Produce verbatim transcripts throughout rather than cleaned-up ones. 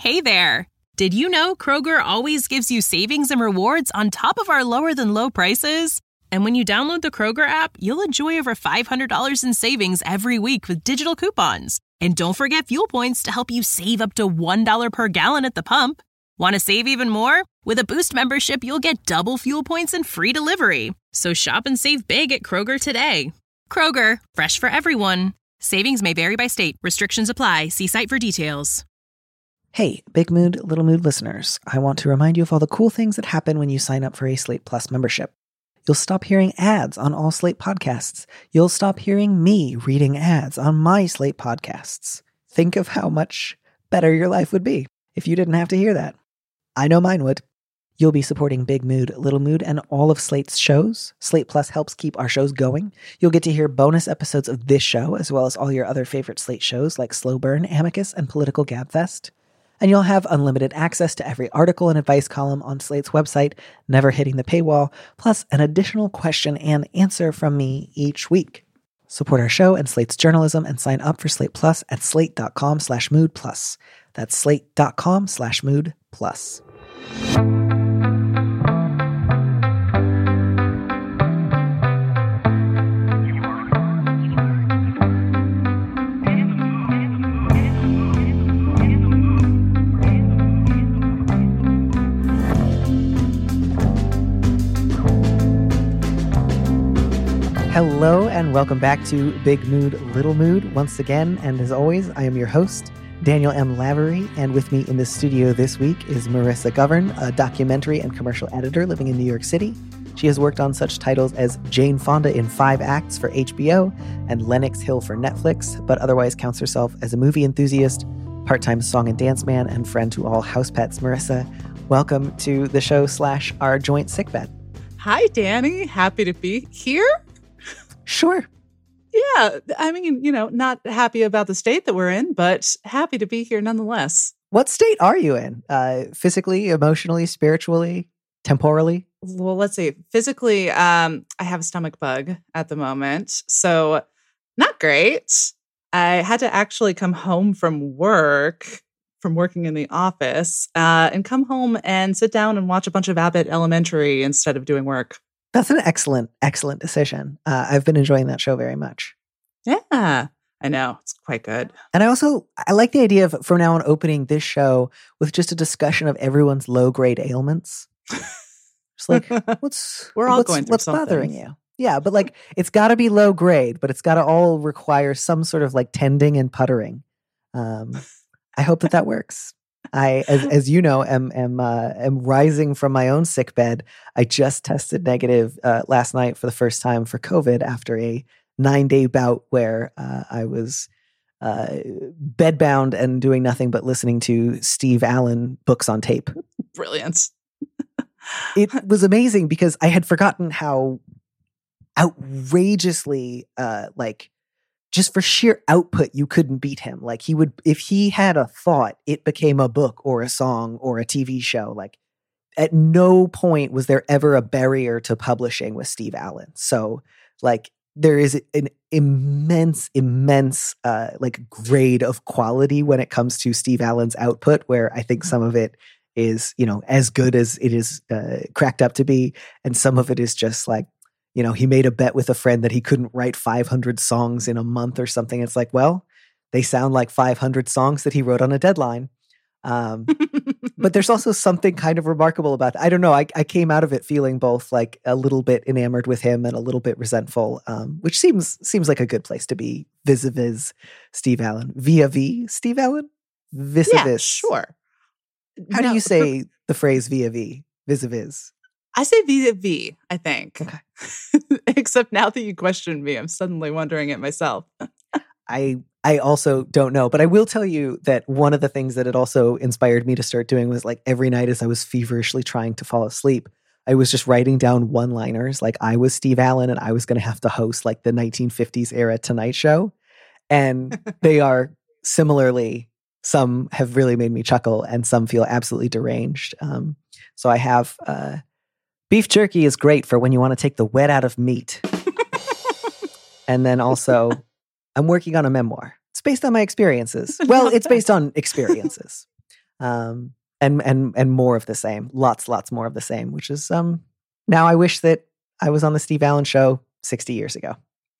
Hey there! Did you know Kroger always gives you savings and rewards on top of our lower-than-low prices? And when you download the Kroger app, you'll enjoy over five hundred dollars in savings every week with digital coupons. And don't forget fuel points to help you save up to one dollar per gallon at the pump. Want to save even more? With a Boost membership, you'll get double fuel points and free delivery. So shop and save big at Kroger today. Kroger, fresh for everyone. Savings may vary by state. Restrictions apply. See site for details. Hey, Big Mood, Little Mood listeners. I want to remind you of all the cool things that happen when you sign up for a Slate Plus membership. You'll stop hearing ads on all Slate podcasts. You'll stop hearing me reading ads on my Slate podcasts. Think of how much better your life would be if you didn't have to hear that. I know mine would. You'll be supporting Big Mood, Little Mood, and all of Slate's shows. Slate Plus helps keep our shows going. You'll get to hear bonus episodes of this show, as well as all your other favorite Slate shows like Slow Burn, Amicus, and Political Gabfest. And you'll have unlimited access to every article and advice column on Slate's website, never hitting the paywall, plus an additional question and answer from me each week. Support our show and Slate's journalism and sign up for Slate Plus at slate.com slash mood plus. That's slate.com slash mood plus. Hello and welcome back to Big Mood, Little Mood once again. And as always, I am your host, Daniel M. Lavery. And with me in the studio this week is Marissa Govern, a documentary and commercial editor living in New York City. She has worked on such titles as Jane Fonda in Five Acts for H B O and Lenox Hill for Netflix, but otherwise counts herself as a movie enthusiast, part-time song and dance man, and friend to all house pets. Marissa, welcome to the show slash our joint sickbed. Hi, Danny. Happy to be here. Sure. Yeah. I mean, you know, not happy about the state that we're in, but happy to be here nonetheless. What state are you in? Uh, physically, emotionally, spiritually, temporally? Well, let's see. Physically, um, I have a stomach bug at the moment, so not great. I had to actually come home from work, from working in the office, uh, and come home and sit down and watch a bunch of Abbott Elementary instead of doing work. That's an excellent, excellent decision. Uh, I've been enjoying that show very much. Yeah, I know. It's quite good. And I also, I like the idea of, from now on, opening this show with just a discussion of everyone's low-grade ailments. Just like, what's, We're all what's, going through what's something. bothering you? Yeah, but like, it's got to be low grade, but it's got to all require some sort of like tending and puttering. Um, I hope that that works. I, as as you know, am am uh, am rising from my own sick bed. I just tested negative uh, last night for the first time for COVID after a nine day bout where uh, I was uh, bedbound and doing nothing but listening to Steve Allen books on tape. Brilliant. It was amazing because I had forgotten how outrageously uh, like. Just for sheer output, you couldn't beat him. Like he would, if he had a thought, it became a book or a song or a T V show. Like at no point was there ever a barrier to publishing with Steve Allen. So like there is an immense, immense uh, like grade of quality when it comes to Steve Allen's output, where I think some of it is, you know, as good as it is uh, cracked up to be. And some of it is just like, you know, he made a bet with a friend that he couldn't write five hundred songs in a month or something. It's like, well, they sound like five hundred songs that he wrote on a deadline. Um, but there's also something kind of remarkable about that. I don't know. I, I came out of it feeling both like a little bit enamored with him and a little bit resentful, um, which seems seems like a good place to be vis-a-vis Steve Allen. Vis-a-vis Steve Allen? Vis-a-vis. Yeah, sure. How No, do you say the phrase vis-a-vis? Vis-a-vis. I say vis-a-vis, I think. Okay. Except now that you question me, I'm suddenly wondering it myself. I I also don't know, but I will tell you that one of the things that it also inspired me to start doing was like every night as I was feverishly trying to fall asleep, I was just writing down one-liners. Like I was Steve Allen and I was going to have to host like the nineteen fifties era Tonight Show. And they are similarly, some have really made me chuckle and some feel absolutely deranged. Um, so I have... Uh, Beef jerky is great for when you want to take the wet out of meat. And then also, I'm working on a memoir. It's based on my experiences. Well, it's based on experiences. Um, and and and more of the same. Lots, lots more of the same, which is um now I wish that I was on the Steve Allen show sixty years ago.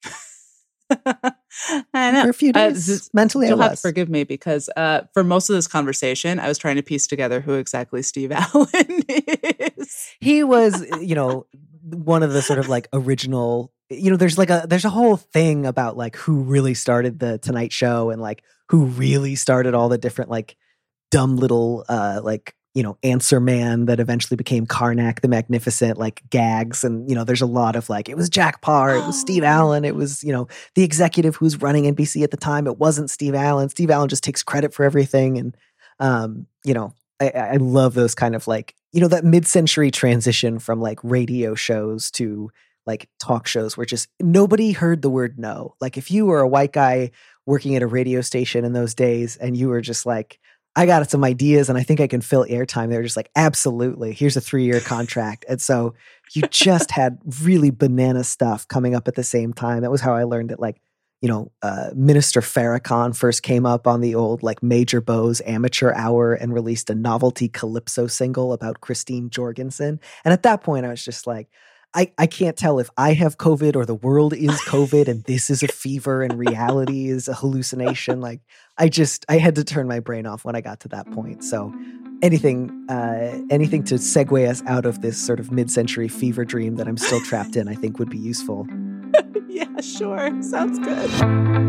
I know. For a few days, uh, mentally you'll I have was. to forgive me because uh, for most of this conversation, I was trying to piece together who exactly Steve Allen is. He was, you know, one of the sort of like original, you know, there's like a, there's a whole thing about like who really started the Tonight Show and like who really started all the different like dumb little uh, like, you know, Answer Man that eventually became Karnak the Magnificent, like gags. And, you know, there's a lot of like, it was Jack Parr, it was Steve Allen, it was, you know, the executive who was running N B C at the time. It wasn't Steve Allen. Steve Allen just takes credit for everything. And, um, you know, I, I love those kind of like, you know, that mid-century transition from like radio shows to like talk shows where just nobody heard the word no. Like if you were a white guy working at a radio station in those days and you were just like, I got some ideas and I think I can fill airtime. They were just like, absolutely, here's a three-year contract. And so you just had really banana stuff coming up at the same time. That was how I learned that like, you know, uh, Minister Farrakhan first came up on the old like Major Bose amateur hour and released a novelty Calypso single about Christine Jorgensen. And at that point I was just like, I, I can't tell if I have COVID or the world is COVID and this is a fever and reality is a hallucination. Like I just, I had to turn my brain off when I got to that point. So anything, uh, anything to segue us out of this sort of mid-century fever dream that I'm still trapped in, I think would be useful. Yeah, sure. Sounds good.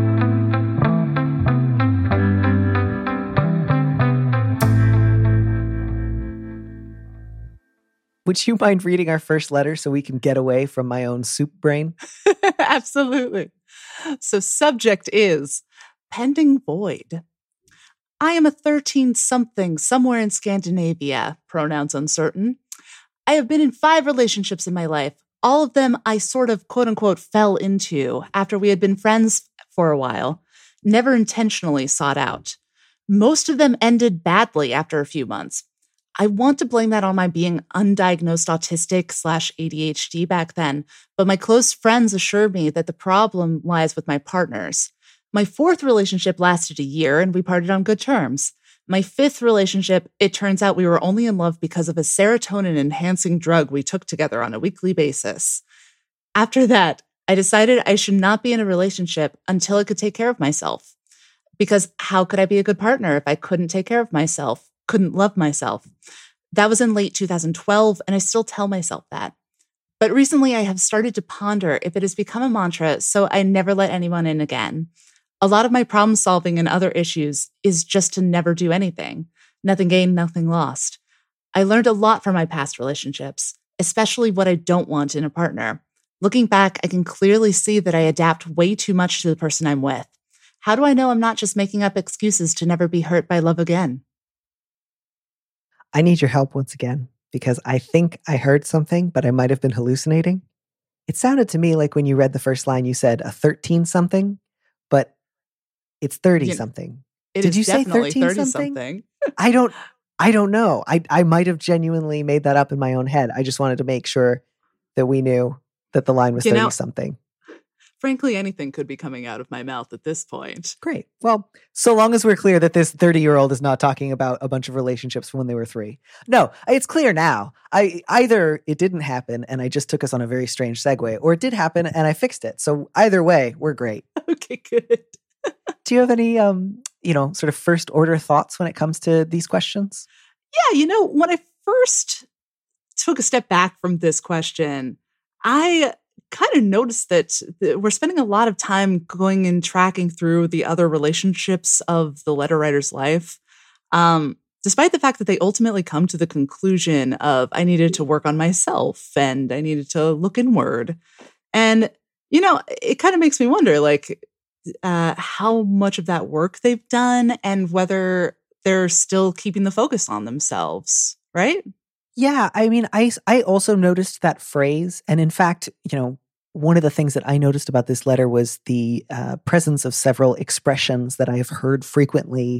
Would you mind reading our first letter so we can get away from my own soup brain? Absolutely. So subject is pending void. I am a thirteen-something somewhere in Scandinavia, pronouns uncertain. I have been in five relationships in my life. All of them I sort of quote-unquote fell into after we had been friends for a while, never intentionally sought out. Most of them ended badly after a few months. I want to blame that on my being undiagnosed autistic slash A D H D back then, but my close friends assured me that the problem lies with my partners. My fourth relationship lasted a year and we parted on good terms. My fifth relationship, it turns out we were only in love because of a serotonin-enhancing drug we took together on a weekly basis. After that, I decided I should not be in a relationship until I could take care of myself. Because how could I be a good partner if I couldn't take care of myself? Couldn't love myself. That was in late two thousand twelve, and I still tell myself that. But recently I have started to ponder if it has become a mantra, so I never let anyone in again. A lot of my problem solving and other issues is just to never do anything. Nothing gained, nothing lost. I learned a lot from my past relationships, especially what I don't want in a partner. Looking back, I can clearly see that I adapt way too much to the person I'm with. How do I know I'm not just making up excuses to never be hurt by love again? I need your help once again, because I think I heard something, but I might have been hallucinating. It sounded to me like when you read the first line, you said a thirteen-something, but it's thirty-something. It Did is you say definitely thirteen-something? thirty-something. I don't, I don't know. I, I might have genuinely made that up in my own head. I just wanted to make sure that we knew that the line was You know, thirty-something. Frankly, anything could be coming out of my mouth at this point. Great. Well, so long as we're clear that this thirty-year-old is not talking about a bunch of relationships from when they were three. No, it's clear now. I either it didn't happen and I just took us on a very strange segue, or it did happen and I fixed it. So either way, we're great. Okay, good. Do you have any, um, you know, sort of first order thoughts when it comes to these questions? Yeah, you know, when I first took a step back from this question, I kind of noticed that we're spending a lot of time going and tracking through the other relationships of the letter writer's life. Um, despite the fact that they ultimately come to the conclusion of I needed to work on myself and I needed to look inward. And, you know, it kind of makes me wonder, like, uh, how much of that work they've done and whether they're still keeping the focus on themselves, right? Yeah, I mean, I, I also noticed that phrase. And in fact, you know, one of the things that I noticed about this letter was the uh, presence of several expressions that I have heard frequently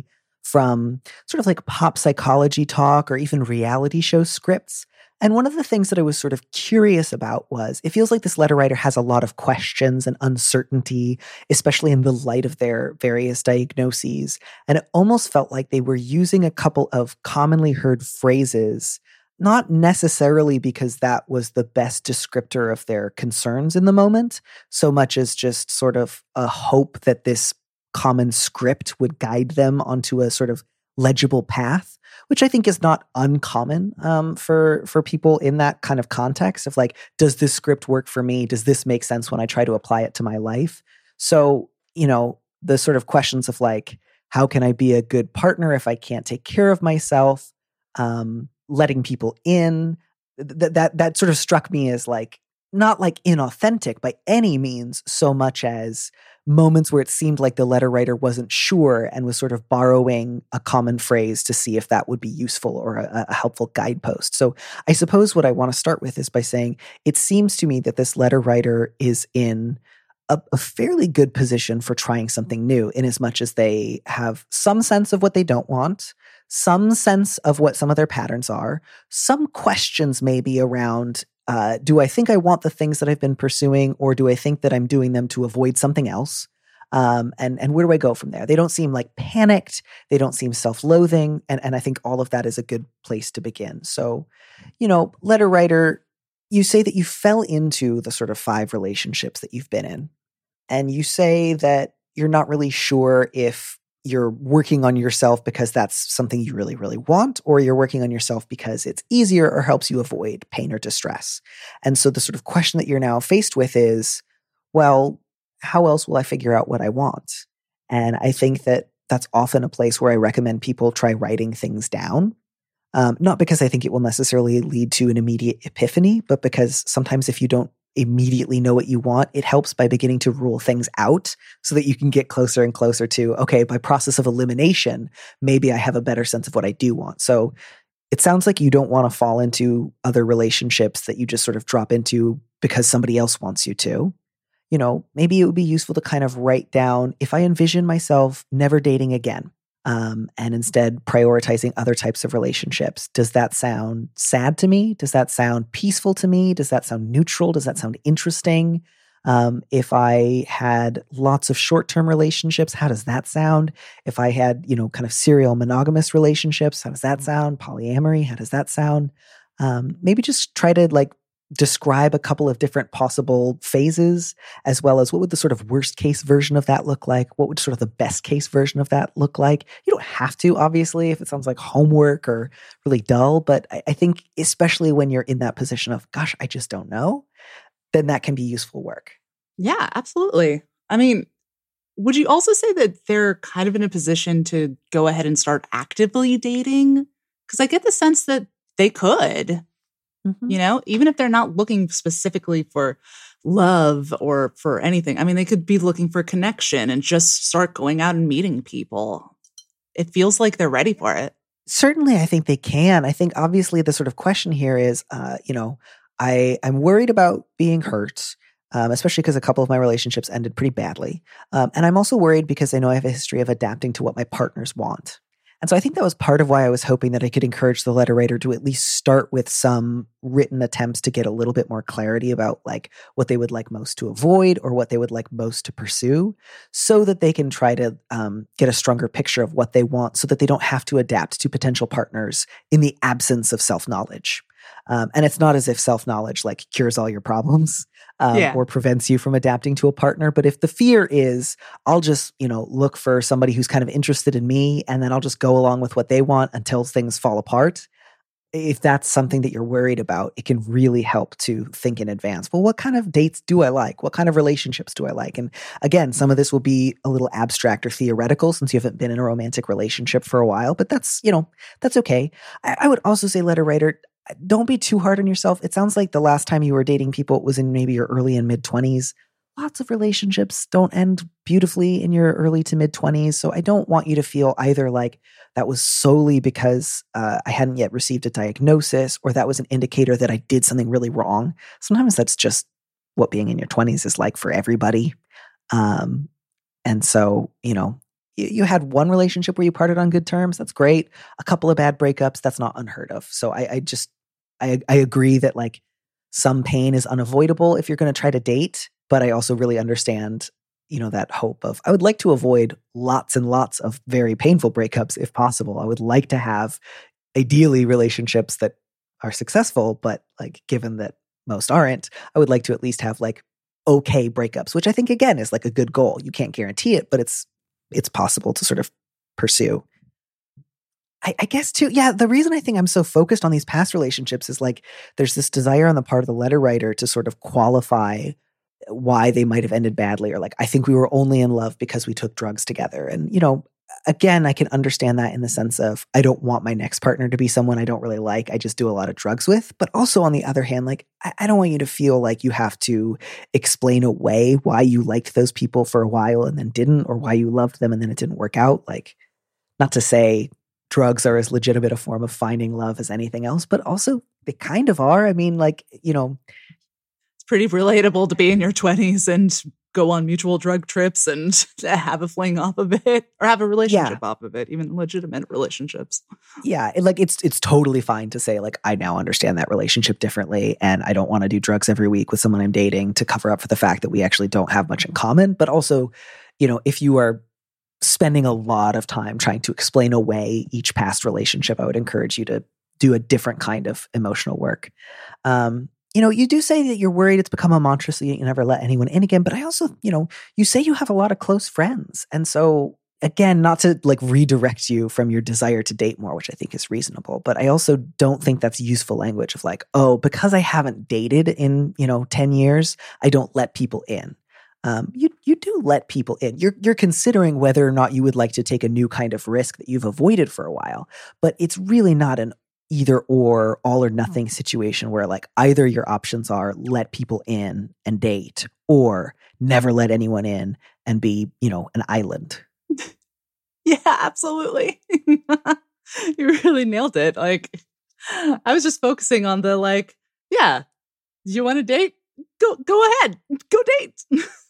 from sort of like pop psychology talk or even reality show scripts. And one of the things that I was sort of curious about was it feels like this letter writer has a lot of questions and uncertainty, especially in the light of their various diagnoses. And it almost felt like they were using a couple of commonly heard phrases, not necessarily because that was the best descriptor of their concerns in the moment, so much as just sort of a hope that this common script would guide them onto a sort of legible path, which I think is not uncommon um, for for people in that kind of context of like, does this script work for me? Does this make sense when I try to apply it to my life? So, you know, the sort of questions of like, how can I be a good partner if I can't take care of myself? Um, letting people in, th- that that sort of struck me as like, not like inauthentic by any means, so much as moments where it seemed like the letter writer wasn't sure and was sort of borrowing a common phrase to see if that would be useful or a, a helpful guidepost. So I suppose what I want to start with is by saying it seems to me that this letter writer is in a, a fairly good position for trying something new, in as much as they have some sense of what they don't want, some sense of what some of their patterns are, some questions maybe around Uh, do I think I want the things that I've been pursuing, or do I think that I'm doing them to avoid something else? Um, and and where do I go from there? They don't seem like panicked. They don't seem self-loathing. And, and I think all of that is a good place to begin. So, you know, letter writer, you say that you fell into the sort of five relationships that you've been in. And you say that you're not really sure if you're working on yourself because that's something you really, really want, or you're working on yourself because it's easier or helps you avoid pain or distress. And so the sort of question that you're now faced with is, well, how else will I figure out what I want? And I think that that's often a place where I recommend people try writing things down. Um, not because I think it will necessarily lead to an immediate epiphany, but because sometimes if you don't immediately know what you want, it helps by beginning to rule things out so that you can get closer and closer to, okay, by process of elimination, maybe I have a better sense of what I do want. So it sounds like you don't want to fall into other relationships that you just sort of drop into because somebody else wants you to. You know, maybe it would be useful to kind of write down, if I envision myself never dating again, Um, and instead prioritizing other types of relationships. Does that sound sad to me? Does that sound peaceful to me? Does that sound neutral? Does that sound interesting? Um, if I had lots of short-term relationships, how does that sound? If I had, you know, kind of serial monogamous relationships, how does that sound? Polyamory, how does that sound? Um, maybe just try to like describe a couple of different possible phases, as well as what would the sort of worst case version of that look like? What would sort of the best case version of that look like? You don't have to, obviously, if it sounds like homework or really dull, but I, I think especially when you're in that position of, gosh, I just don't know, then that can be useful work. Yeah, absolutely. I mean, would you also say that they're kind of in a position to go ahead and start actively dating? Because I get the sense that they could. Mm-hmm. You know, even if they're not looking specifically for love or for anything. I mean, they could be looking for connection and just start going out and meeting people. It feels like they're ready for it. Certainly, I think they can. I think obviously the sort of question here is, uh, you know, I, I'm worried about being hurt, um, especially because a couple of my relationships ended pretty badly. Um, and I'm also worried because I know I have a history of adapting to what my partners want. And so I think that was part of why I was hoping that I could encourage the letter writer to at least start with some written attempts to get a little bit more clarity about like what they would like most to avoid or what they would like most to pursue, so that they can try to um, get a stronger picture of what they want, so that they don't have to adapt to potential partners in the absence of self-knowledge. Um, and it's not as if self-knowledge like cures all your problems um, yeah. or prevents you from adapting to a partner. But if the fear is, I'll just, you know, look for somebody who's kind of interested in me, and then I'll just go along with what they want until things fall apart. If that's something that you're worried about, it can really help to think in advance. Well, what kind of dates do I like? What kind of relationships do I like? And again, some of this will be a little abstract or theoretical since you haven't been in a romantic relationship for a while, but that's, you know, that's okay. I, I would also say, letter writer, don't be too hard on yourself. It sounds like the last time you were dating people was in maybe your early and mid twenties. Lots of relationships don't end beautifully in your early to mid twenties. So I don't want you to feel either like that was solely because uh, I hadn't yet received a diagnosis, or that was an indicator that I did something really wrong. Sometimes that's just what being in your twenties is like for everybody. Um, and so, you know, you, you had one relationship where you parted on good terms. That's great. A couple of bad breakups. That's not unheard of. So I, I just, I, I agree that like some pain is unavoidable if you're going to try to date. But I also really understand, you know, that hope of, I would like to avoid lots and lots of very painful breakups if possible. I would like to have ideally relationships that are successful, but like given that most aren't, I would like to at least have like okay breakups, which I think again is like a good goal. You can't guarantee it, but it's it's possible to sort of pursue. I, I guess too, yeah, the reason I think I'm so focused on these past relationships is like there's this desire on the part of the letter writer to sort of qualify why they might have ended badly, or like, I think we were only in love because we took drugs together. And, you know, again, I can understand that in the sense of I don't want my next partner to be someone I don't really like. I just do a lot of drugs with. But also on the other hand, like, I, I don't want you to feel like you have to explain away why you liked those people for a while and then didn't, or why you loved them and then it didn't work out. Like, not to say drugs are as legitimate a form of finding love as anything else, but also they kind of are. I mean, like, you know, pretty relatable to be in your twenties and go on mutual drug trips and have a fling off of it, or have a relationship yeah. off of it, even legitimate relationships. Yeah. It, like it's, it's totally fine to say like, I now understand that relationship differently. And I don't want to do drugs every week with someone I'm dating to cover up for the fact that we actually don't have much in common. But also, you know, if you are spending a lot of time trying to explain away each past relationship, I would encourage you to do a different kind of emotional work. Um, You know, you do say that you're worried it's become a mantra so you never let anyone in again. But I also, you know, you say you have a lot of close friends. And so, again, not to like redirect you from your desire to date more, which I think is reasonable. But I also don't think that's useful language of like, oh, because I haven't dated in, you know, ten years, I don't let people in. Um, you you do let people in. You're you're considering whether or not you would like to take a new kind of risk that you've avoided for a while. But it's really not an either or, all or nothing situation where like either your options are let people in and date, or never let anyone in and be, you know, an island. Yeah, absolutely. You really nailed it. Like, I was just focusing on the like, yeah, you want to date? Go go ahead. Go date.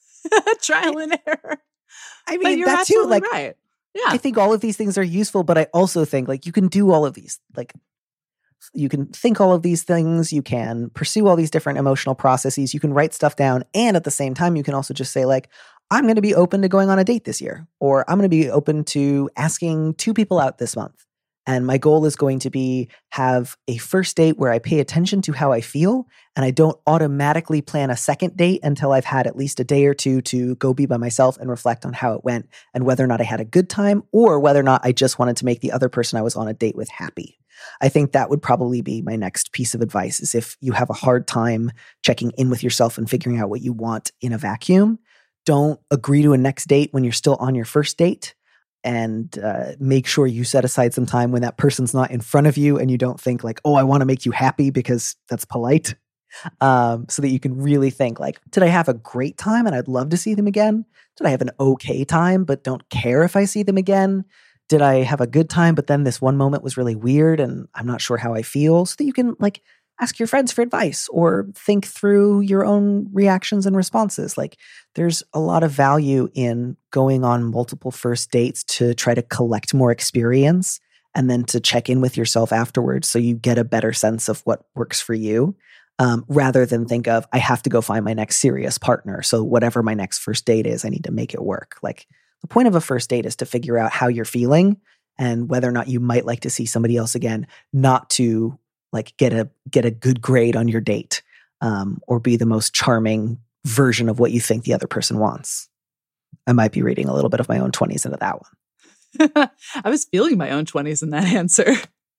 Trial and error. I mean, you're that too, like, right. Yeah. I think all of these things are useful, but I also think like you can do all of these, like you can think all of these things, you can pursue all these different emotional processes, you can write stuff down, and at the same time, you can also just say like, I'm going to be open to going on a date this year, or I'm going to be open to asking two people out this month. And my goal is going to be have a first date where I pay attention to how I feel, and I don't automatically plan a second date until I've had at least a day or two to go be by myself and reflect on how it went and whether or not I had a good time, or whether or not I just wanted to make the other person I was on a date with happy. I think that would probably be my next piece of advice, is if you have a hard time checking in with yourself and figuring out what you want in a vacuum, don't agree to a next date when you're still on your first date. And uh, make sure you set aside some time when that person's not in front of you and you don't think like, oh, I want to make you happy because that's polite. Um, so that you can really think like, did I have a great time and I'd love to see them again? Did I have an okay time but don't care if I see them again? Did I have a good time but then this one moment was really weird and I'm not sure how I feel? So that you can like ask your friends for advice or think through your own reactions and responses. Like there's a lot of value in going on multiple first dates to try to collect more experience and then to check in with yourself afterwards so you get a better sense of what works for you, um, rather than think of, I have to go find my next serious partner. So whatever my next first date is, I need to make it work. Like the point of a first date is to figure out how you're feeling and whether or not you might like to see somebody else again, not to like get a get a good grade on your date, um, or be the most charming version of what you think the other person wants. I might be reading a little bit of my own twenties into that one. I was feeling my own twenties in that answer.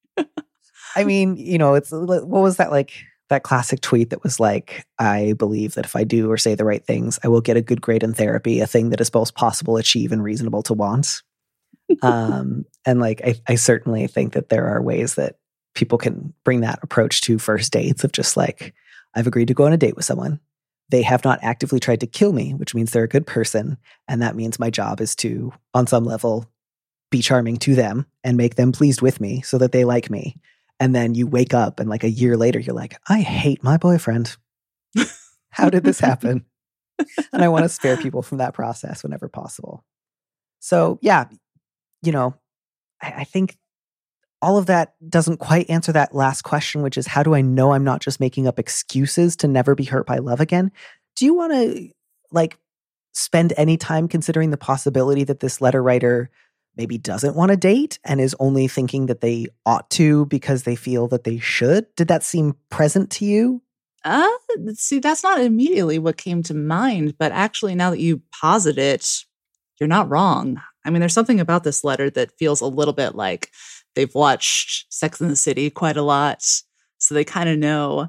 I mean, you know, it's what was that like that classic tweet that was like, I believe that if I do or say the right things, I will get a good grade in therapy, a thing that is both possible, achieve, and reasonable to want. um, and like, I, I certainly think that there are ways that people can bring that approach to first dates of just like, I've agreed to go on a date with someone. They have not actively tried to kill me, which means they're a good person. And that means my job is to, on some level, be charming to them and make them pleased with me so that they like me. And then you wake up and like a year later, you're like, I hate my boyfriend. How did this happen? And I want to spare people from that process whenever possible. So yeah, you know, I, I think all of that doesn't quite answer that last question, which is how do I know I'm not just making up excuses to never be hurt by love again? Do you want to like spend any time considering the possibility that this letter writer maybe doesn't want to date and is only thinking that they ought to because they feel that they should? Did that seem present to you? Uh, see, that's not immediately what came to mind, but actually now that you posit it, you're not wrong. I mean, there's something about this letter that feels a little bit like they've watched Sex and the City quite a lot, so they kind of know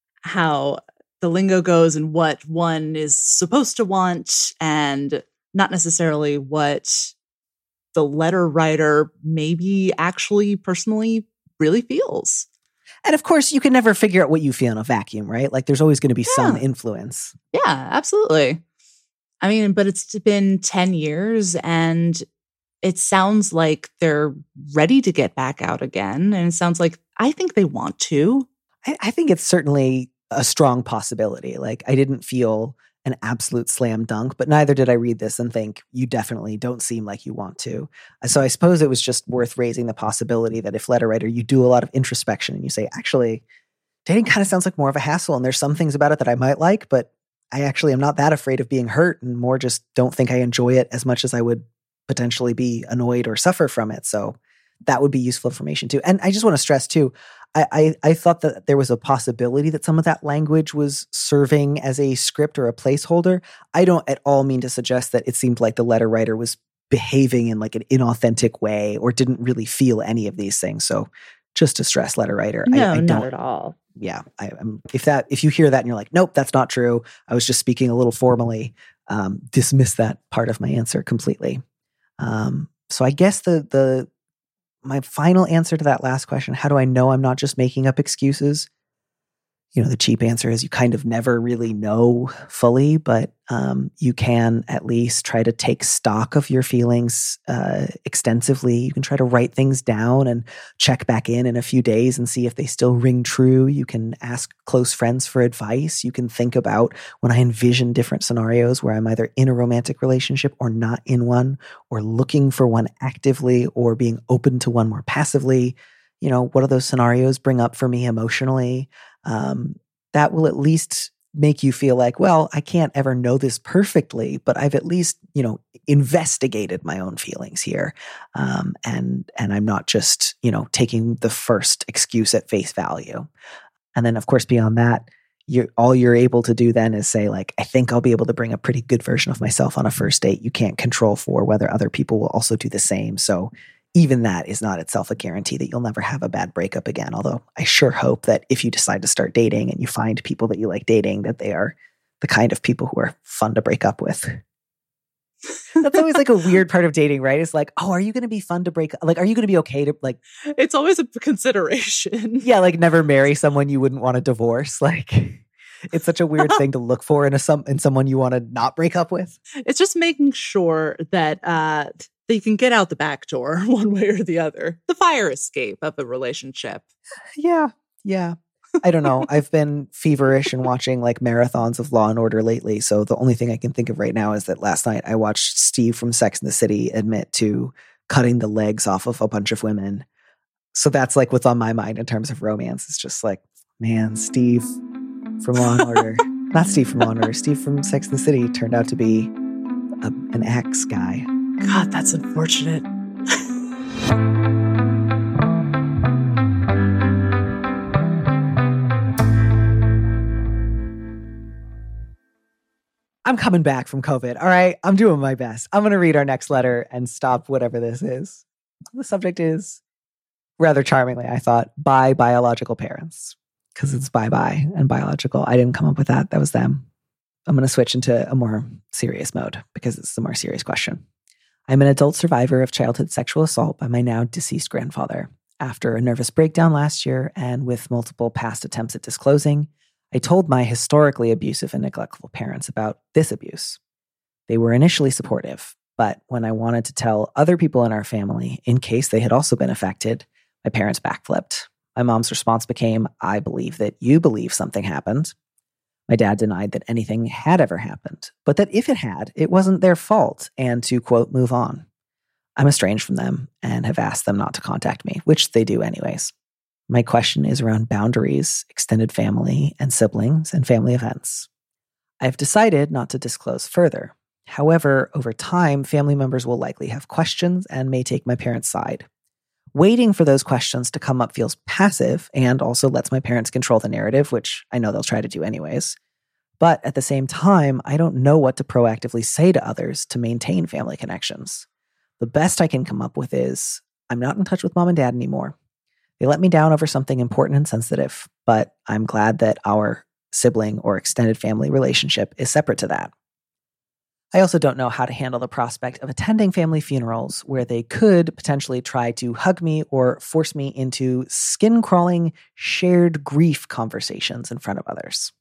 how the lingo goes and what one is supposed to want and not necessarily what the letter writer maybe actually personally really feels. And of course, you can never figure out what you feel in a vacuum, right? Like there's always going to be Yeah. some influence. Yeah, absolutely. I mean, but it's been ten years and it sounds like they're ready to get back out again. And it sounds like I think they want to. I, I think it's certainly a strong possibility. Like I didn't feel an absolute slam dunk, but neither did I read this and think you definitely don't seem like you want to. So I suppose it was just worth raising the possibility that if letter writer, you do a lot of introspection and you say, actually, dating kind of sounds like more of a hassle. And there's some things about it that I might like, but I actually am not that afraid of being hurt and more just don't think I enjoy it as much as I would potentially be annoyed or suffer from it. So that would be useful information too. And I just want to stress too, I, I, I thought that there was a possibility that some of that language was serving as a script or a placeholder. I don't at all mean to suggest that it seemed like the letter writer was behaving in like an inauthentic way or didn't really feel any of these things. So just to stress, letter writer, No, I, I not don't, at all. Yeah, I, I'm, if that if you hear that and you're like, nope, that's not true, I was just speaking a little formally, um, dismiss that part of my answer completely. Um, so I guess the the my final answer to that last question, how do I know I'm not just making up excuses? You know, the cheap answer is you kind of never really know fully, but um, you can at least try to take stock of your feelings uh, extensively. You can try to write things down and check back in in a few days and see if they still ring true. You can ask close friends for advice. You can think about when I envision different scenarios where I'm either in a romantic relationship or not in one, or looking for one actively or being open to one more passively. You know, what do those scenarios bring up for me emotionally? Um, that will at least make you feel like, well, I can't ever know this perfectly, but I've at least, you know, investigated my own feelings here. Um, and, and I'm not just, you know, taking the first excuse at face value. And then of course, beyond that, you're, all you're able to do then is say like, I think I'll be able to bring a pretty good version of myself on a first date. You can't control for whether other people will also do the same. So even that is not itself a guarantee that you'll never have a bad breakup again. Although I sure hope that if you decide to start dating and you find people that you like dating, that they are the kind of people who are fun to break up with. That's always like a weird part of dating, right? It's like, oh, are you going to be fun to break up? Like, are you going to be okay to like, It's always a consideration. yeah, like never marry someone you wouldn't want to divorce. Like it's such a weird thing to look for in a some in someone you want to not break up with. It's just making sure that uh, they can get out the back door one way or the other. The fire escape of the relationship. Yeah. Yeah. I don't know. I've been feverish and watching like marathons of Law and Order lately. So the only thing I can think of right now is that last night I watched Steve from Sex and the City admit to cutting the legs off of a bunch of women. So that's like what's on my mind in terms of romance. It's just like, man, Steve from Law and Order, not Steve from Law and Order, Steve from Sex and the City turned out to be a, an ex guy. God, that's unfortunate. I'm coming back from COVID. All right. I'm doing my best. I'm going to read our next letter and stop whatever this is. The subject is rather charmingly, I thought, by biological parents, because it's bye-bye and biological. I didn't come up with that. That was them. I'm going to switch into a more serious mode because it's a more serious question. I'm an adult survivor of childhood sexual assault by my now deceased grandfather. After a nervous breakdown last year and with multiple past attempts at disclosing, I told my historically abusive and neglectful parents about this abuse. They were initially supportive, but when I wanted to tell other people in our family, in case they had also been affected, my parents backflipped. My mom's response became, I believe that you believe something happened. My dad denied that anything had ever happened, but that if it had, it wasn't their fault, and to, quote, move on. I'm estranged from them and have asked them not to contact me, which they do anyways. My question is around boundaries, extended family and siblings, and family events. I've decided not to disclose further. However, over time, family members will likely have questions and may take my parents' side. Waiting for those questions to come up feels passive and also lets my parents control the narrative, which I know they'll try to do anyways. But at the same time, I don't know what to proactively say to others to maintain family connections. The best I can come up with is, I'm not in touch with mom and dad anymore. They let me down over something important and sensitive, but I'm glad that our sibling or extended family relationship is separate to that. I also don't know how to handle the prospect of attending family funerals where they could potentially try to hug me or force me into skin-crawling, shared grief conversations in front of others.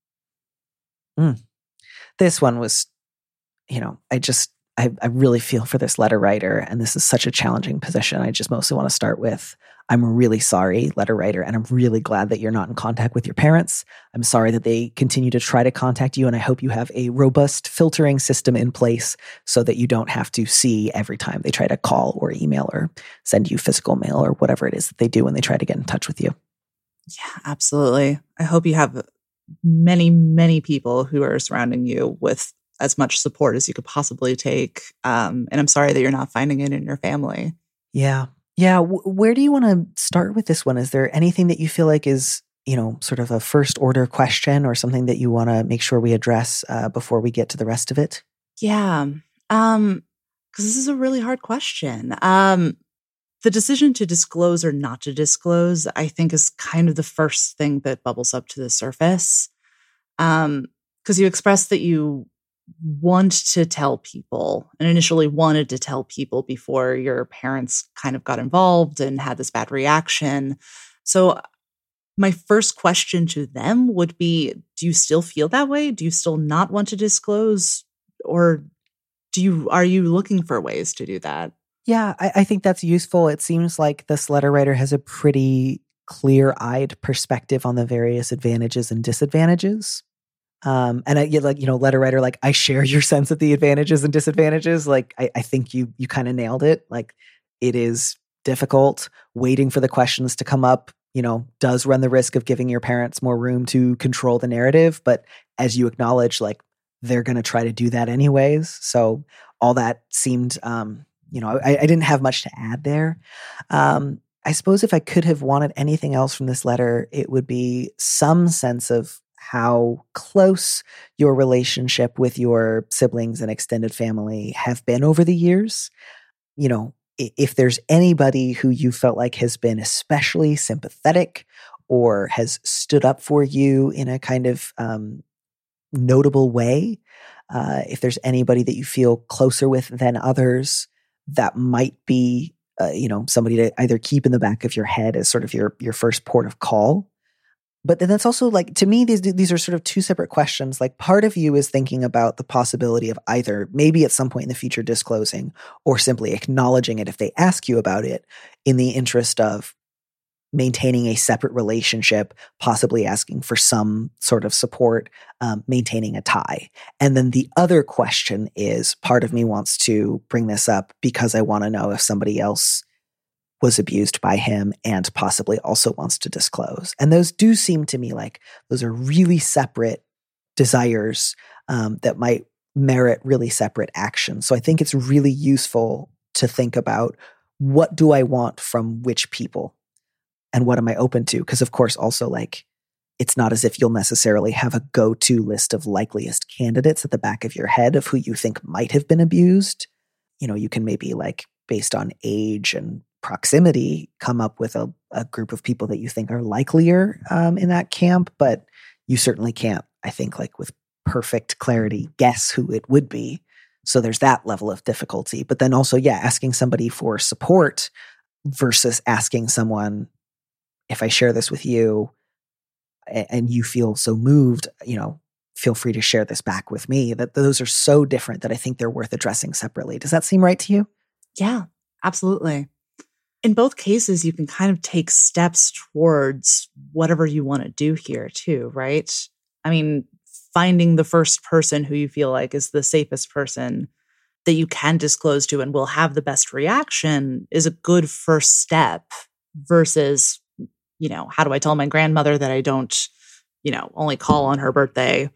Mm. This one was, you know, I just, I, I really feel for this letter writer, and this is such a challenging position. I just mostly want to start with, I'm really sorry, letter writer, and I'm really glad that you're not in contact with your parents. I'm sorry that they continue to try to contact you, and I hope you have a robust filtering system in place so that you don't have to see every time they try to call or email or send you physical mail or whatever it is that they do when they try to get in touch with you. Yeah, absolutely. I hope you have many, many people who are surrounding you with as much support as you could possibly take. Um, and I'm sorry that you're not finding it in your family. Yeah. Yeah. W- where do you want to start with this one? Is there anything that you feel like is, you know, sort of a first order question or something that you want to make sure we address uh, before we get to the rest of it? Yeah. Um, because this is a really hard question. Um, the decision to disclose or not to disclose, I think, is kind of the first thing that bubbles up to the surface. Um, because you expressed that you want to tell people and initially wanted to tell people before your parents kind of got involved and had this bad reaction. So my first question to them would be, do you still feel that way? Do you still not want to disclose? Or do you, are you looking for ways to do that? Yeah, I, I think that's useful. It seems like this letter writer has a pretty clear-eyed perspective on the various advantages and disadvantages. Um, and I get like, you know, letter writer, like I share your sense of the advantages and disadvantages. Like, I, I think you, you kind of nailed it. Like it is difficult. Waiting for the questions to come up, you know, does run the risk of giving your parents more room to control the narrative. But as you acknowledge, like they're going to try to do that anyways. So all that seemed, um, you know, I, I didn't have much to add there. Um, I suppose if I could have wanted anything else from this letter, it would be some sense of how close your relationship with your siblings and extended family have been over the years. You know, if there's anybody who you felt like has been especially sympathetic or has stood up for you in a kind of um, notable way, uh, if there's anybody that you feel closer with than others, that might be, uh, you know, somebody to either keep in the back of your head as sort of your your first port of call. But then that's also like, to me, these these are sort of two separate questions. Like part of you is thinking about the possibility of either maybe at some point in the future disclosing or simply acknowledging it if they ask you about it in the interest of maintaining a separate relationship, possibly asking for some sort of support, um, maintaining a tie. And then the other question is, part of me wants to bring this up because I want to know if somebody else was abused by him and possibly also wants to disclose. And those do seem to me like those are really separate desires um, that might merit really separate action. So I think it's really useful to think about, what do I want from which people and what am I open to? Because of course also like it's not as if you'll necessarily have a go-to list of likeliest candidates at the back of your head of who you think might have been abused. You know, you can maybe like based on age and proximity, come up with a, a group of people that you think are likelier um, in that camp, but you certainly can't, I think, like with perfect clarity, guess who it would be. So there's that level of difficulty. But then also, yeah, asking somebody for support versus asking someone, if I share this with you and, and you feel so moved, you know, feel free to share this back with me. That those are so different that I think they're worth addressing separately. Does that seem right to you? Yeah, absolutely. In both cases, you can kind of take steps towards whatever you want to do here too, right? I mean, finding the first person who you feel like is the safest person that you can disclose to and will have the best reaction is a good first step versus, you know, how do I tell my grandmother that I don't, you know, only call on her birthday?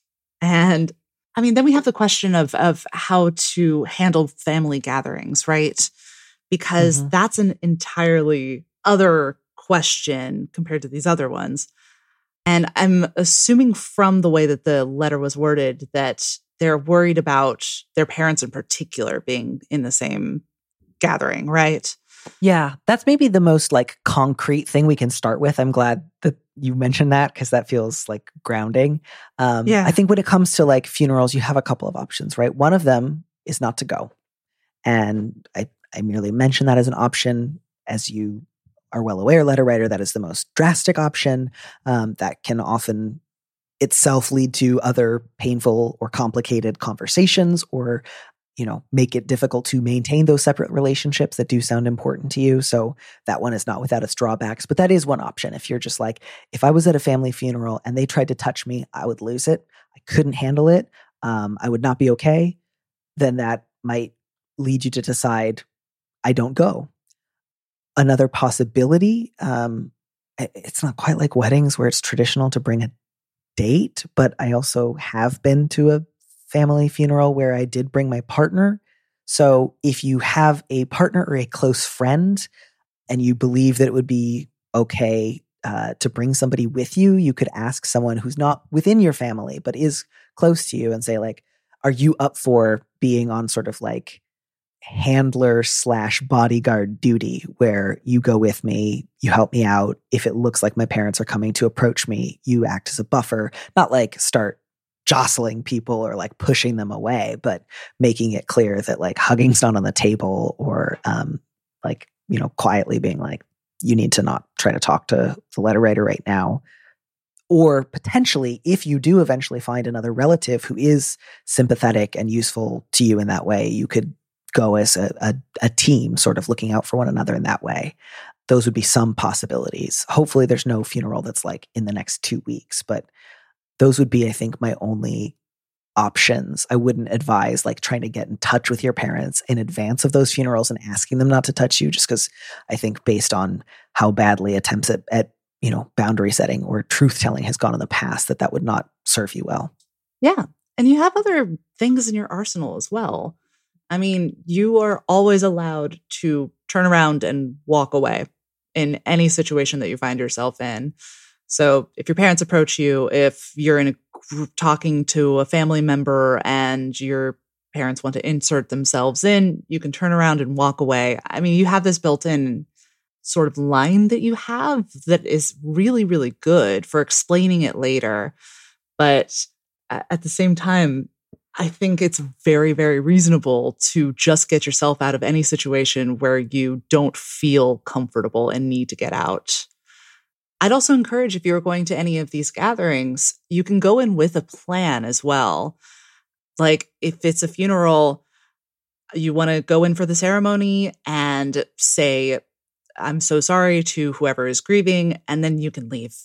And I mean, then we have the question of of how to handle family gatherings, right? Because mm-hmm. that's an entirely other question compared to these other ones. And I'm assuming from the way that the letter was worded that they're worried about their parents in particular being in the same gathering, right? Yeah, that's maybe the most like concrete thing we can start with. I'm glad that you mentioned that because that feels like grounding. Um, yeah. I think when it comes to like funerals, you have a couple of options, right? One of them is not to go. And I, I merely mention that as an option. As you are well aware, letter writer, that is the most drastic option. Um, that can often itself lead to other painful or complicated conversations, or you know, make it difficult to maintain those separate relationships that do sound important to you. So that one is not without its drawbacks, but that is one option. If you're just like, if I was at a family funeral and they tried to touch me, I would lose it. I couldn't handle it. Um, I would not be okay. Then that might lead you to decide, I don't go. Another possibility, um, it's not quite like weddings where it's traditional to bring a date, but I also have been to a family funeral where I did bring my partner. So if you have a partner or a close friend and you believe that it would be okay uh, to bring somebody with you, you could ask someone who's not within your family but is close to you and say like, are you up for being on sort of like handler slash bodyguard duty where you go with me, you help me out. If it looks like my parents are coming to approach me, you act as a buffer, not like start jostling people or like pushing them away, but making it clear that like hugging's not on the table, or um, like, you know, quietly being like, you need to not try to talk to the letter writer right now. Or potentially, if you do eventually find another relative who is sympathetic and useful to you in that way, you could go as a, a, a team, sort of looking out for one another in that way. Those would be some possibilities. Hopefully there's no funeral that's like in the next two weeks, but those would be, I think, my only options. I wouldn't advise like trying to get in touch with your parents in advance of those funerals and asking them not to touch you, just because I think based on how badly attempts at, at, you know, boundary setting or truth telling has gone in the past, that that would not serve you well. Yeah. And you have other things in your arsenal as well. I mean, you are always allowed to turn around and walk away in any situation that you find yourself in. So if your parents approach you, if you're in a group talking to a family member and your parents want to insert themselves in, you can turn around and walk away. I mean, you have this built-in sort of line that you have that is really, really good for explaining it later. But at the same time, I think it's very, very reasonable to just get yourself out of any situation where you don't feel comfortable and need to get out. I'd also encourage, if you're going to any of these gatherings, you can go in with a plan as well. Like if it's a funeral, you want to go in for the ceremony and say, I'm so sorry to whoever is grieving, and then you can leave.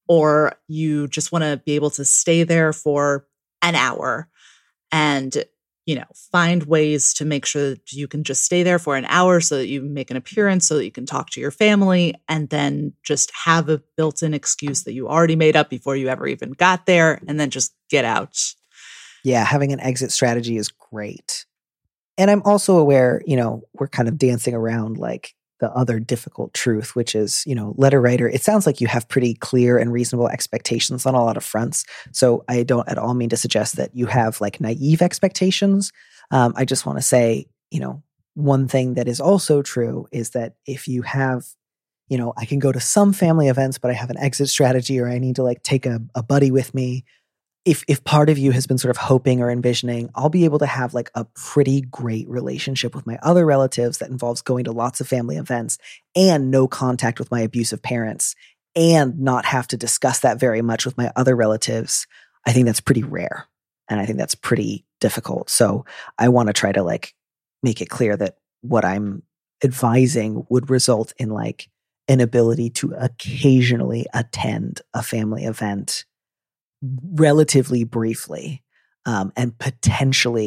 Or you just want to be able to stay there for an hour and, you know, find ways to make sure that you can just stay there for an hour so that you make an appearance, so that you can talk to your family, and then just have a built-in excuse that you already made up before you ever even got there, and then just get out. Yeah, having an exit strategy is great. And I'm also aware, you know, we're kind of dancing around like the other difficult truth, which is, you know, letter writer, it sounds like you have pretty clear and reasonable expectations on a lot of fronts. So I don't at all mean to suggest that you have like naive expectations. Um, I just want to say, you know, one thing that is also true is that if you have, you know, I can go to some family events, but I have an exit strategy, or I need to like take a, a buddy with me. If if part of you has been sort of hoping or envisioning, I'll be able to have like a pretty great relationship with my other relatives that involves going to lots of family events and no contact with my abusive parents, and not have to discuss that very much with my other relatives, I think that's pretty rare. And I think that's pretty difficult. So I want to try to like make it clear that what I'm advising would result in like an ability to occasionally attend a family event relatively briefly, um, and potentially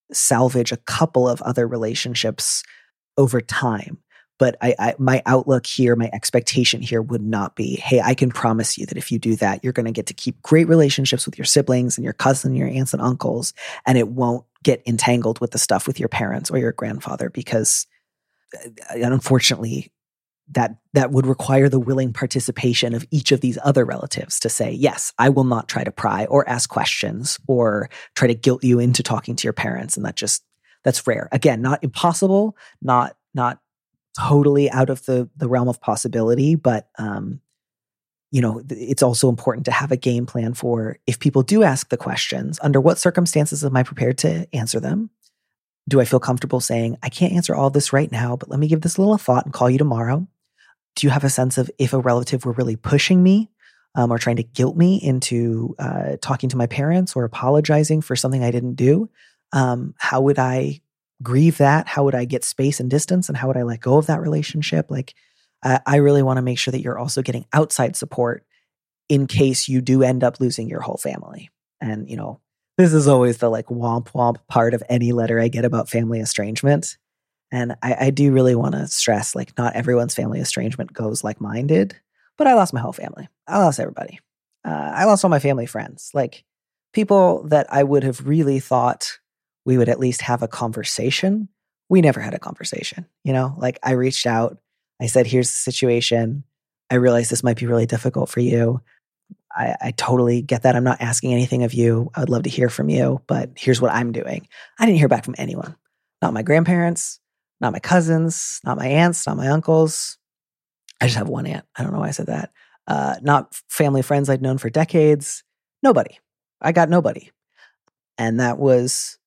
salvage a couple of other relationships over time. But I, I, my outlook here, my expectation here would not be, hey, I can promise you that if you do that, you're going to get to keep great relationships with your siblings and your cousin, your aunts and uncles, and it won't get entangled with the stuff with your parents or your grandfather, because unfortunately, that that would require the willing participation of each of these other relatives to say, yes, I will not try to pry or ask questions or try to guilt you into talking to your parents. And that just, that's rare. Again, not impossible, not not totally out of the, the realm of possibility, but, um, you know, it's also important to have a game plan for if people do ask the questions, under what circumstances am I prepared to answer them? Do I feel comfortable saying, I can't answer all this right now, but let me give this a little thought and call you tomorrow? Do you have a sense of if a relative were really pushing me um, or trying to guilt me into uh, talking to my parents or apologizing for something I didn't do? Um, how would I grieve that? How would I get space and distance? And how would I let go of that relationship? Like, uh, I really want to make sure that you're also getting outside support in case you do end up losing your whole family. And, you know, this is always the like womp womp part of any letter I get about family estrangement. And I, I do really want to stress, like, not everyone's family estrangement goes like mine did, but I lost my whole family. I lost everybody. Uh, I lost all my family friends, like people that I would have really thought we would at least have a conversation. We never had a conversation, you know, like I reached out, I said, here's the situation. I realize this might be really difficult for you. I, I totally get that. I'm not asking anything of you. I would love to hear from you, but here's what I'm doing. I didn't hear back from anyone, not my grandparents, not my cousins, not my aunts, not my uncles. I just have one aunt. I don't know why I said that. Uh, not family friends I'd known for decades. Nobody. I got nobody. And that was,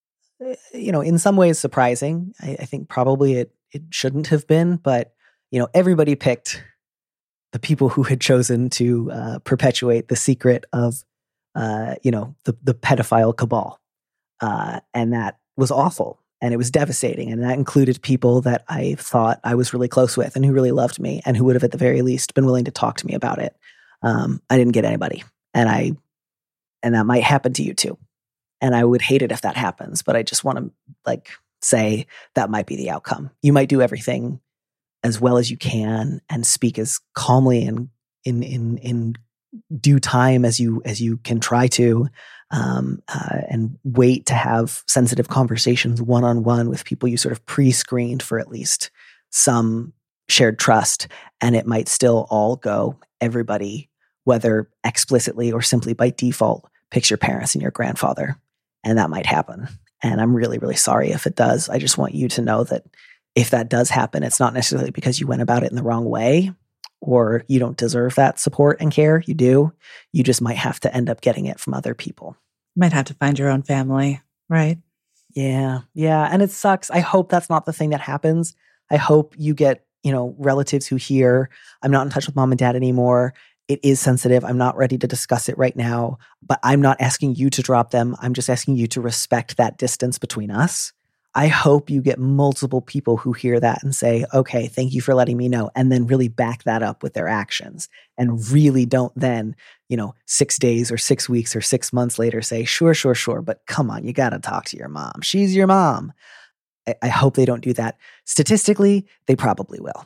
you know, in some ways surprising. I, I think probably it it shouldn't have been, but, you know, everybody picked the people who had chosen to uh, perpetuate the secret of, uh, you know, the, the pedophile cabal. Uh, and that was awful. And it was devastating. And that included people that I thought I was really close with and who really loved me and who would have at the very least been willing to talk to me about it. Um, I didn't get anybody. And I, and that might happen to you too. And I would hate it if that happens, but I just want to like say that might be the outcome. You might do everything as well as you can and speak as calmly and in, in, in due time as you, as you can try to, um, uh, and wait to have sensitive conversations one-on-one with people you sort of pre-screened for at least some shared trust. And it might still all go, everybody, whether explicitly or simply by default, picks your parents and your grandfather. And that might happen. And I'm really, really sorry if it does. I just want you to know that if that does happen, it's not necessarily because you went about it in the wrong way or you don't deserve that support and care. You do. You just might have to end up getting it from other people. You might have to find your own family, right? Yeah. Yeah. And it sucks. I hope that's not the thing that happens. I hope you get, you know, relatives who hear, I'm not in touch with mom and dad anymore. It is sensitive. I'm not ready to discuss it right now, but I'm not asking you to drop them. I'm just asking you to respect that distance between us. I hope you get multiple people who hear that and say, okay, thank you for letting me know. And then really back that up with their actions and really don't then, you know, six days or six weeks or six months later say, sure, sure, sure. But come on, you got to talk to your mom. She's your mom. I, I hope they don't do that. Statistically, they probably will.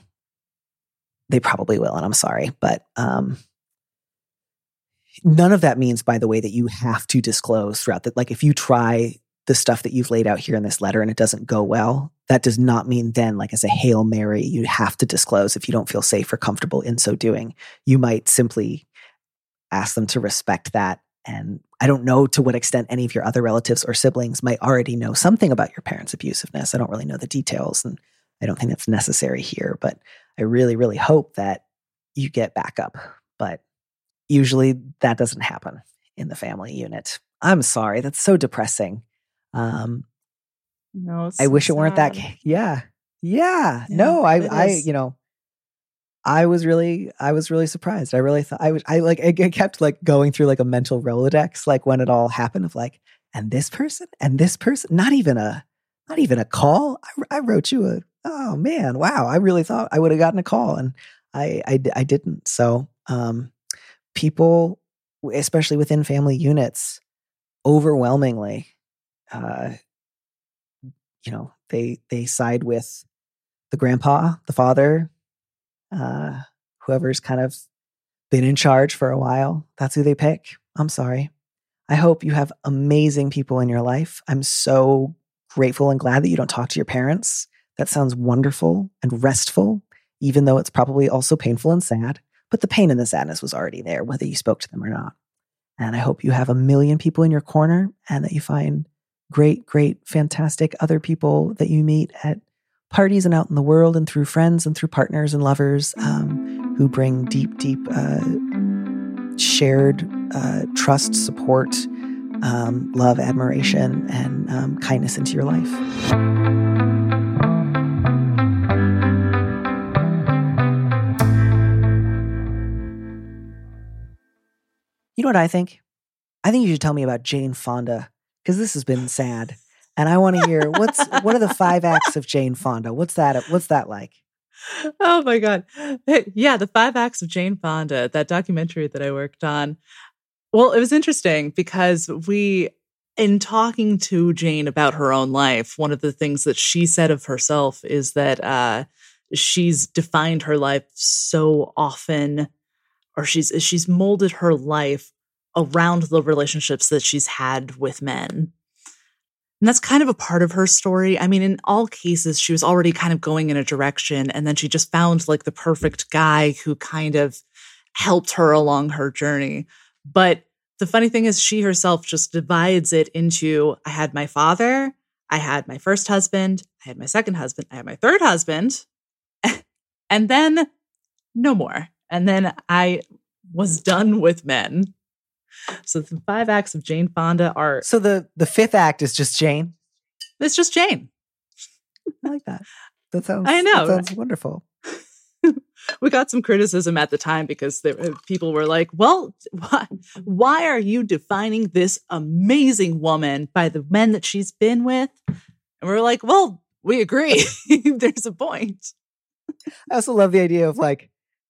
They probably will. And I'm sorry, but, um, none of that means, by the way, that you have to disclose throughout the, like if you try the stuff that you've laid out here in this letter and it doesn't go well, that does not mean then, like as a Hail Mary, you have to disclose if you don't feel safe or comfortable in so doing. You might simply ask them to respect that. And I don't know to what extent any of your other relatives or siblings might already know something about your parents' abusiveness. I don't really know the details and I don't think that's necessary here, but I really, really hope that you get backup. But usually that doesn't happen in the family unit. I'm sorry. That's so depressing. Um, no, it's I so wish it weren't that. sad. Yeah. Yeah. Yeah, no, I, it I, is. you know, I was really, I was really surprised. I really thought I was, I like, I kept like going through like a mental Rolodex, like when it all happened of like, and this person and this person, not even a, not even a call. I, I wrote you a, oh man, wow. I really thought I would have gotten a call and I, I, I didn't. So, um, people, especially within family units, overwhelmingly, uh, you know, they they side with the grandpa, the father, uh, whoever's kind of been in charge for a while. That's who they pick. I'm sorry. I hope you have amazing people in your life. I'm so grateful and glad that you don't talk to your parents. That sounds wonderful and restful, even though it's probably also painful and sad. But the pain and the sadness was already there, whether you spoke to them or not. And I hope you have a million people in your corner and that you find great, great, fantastic other people that you meet at parties and out in the world and through friends and through partners and lovers um, who bring deep, deep uh, shared uh, trust, support, um, love, admiration, and um, kindness into your life. You know what I think? I think you should tell me about Jane Fonda, because this has been sad. And I want to hear what's what are the five acts of Jane Fonda? What's that? What's that like? Oh my God. Yeah, the five acts of Jane Fonda, that documentary that I worked on. Well, it was interesting because we, in talking to Jane about her own life, one of the things that she said of herself is that uh, she's defined her life so often, or she's she's molded her life around the relationships that she's had with men. And that's kind of a part of her story. I mean, in all cases, she was already kind of going in a direction, and then she just found like the perfect guy who kind of helped her along her journey. But the funny thing is she herself just divides it into, I had my father, I had my first husband, I had my second husband, I had my third husband, and then no more. And then I was done with men. So the five acts of Jane Fonda are... So the, the fifth act is just Jane? It's just Jane. I like that. That sounds, I know. That sounds wonderful. We got some criticism at the time because there, people were like, well, why, why are you defining this amazing woman by the men that she's been with? And we were like, well, we agree. There's a point. I also love the idea of like,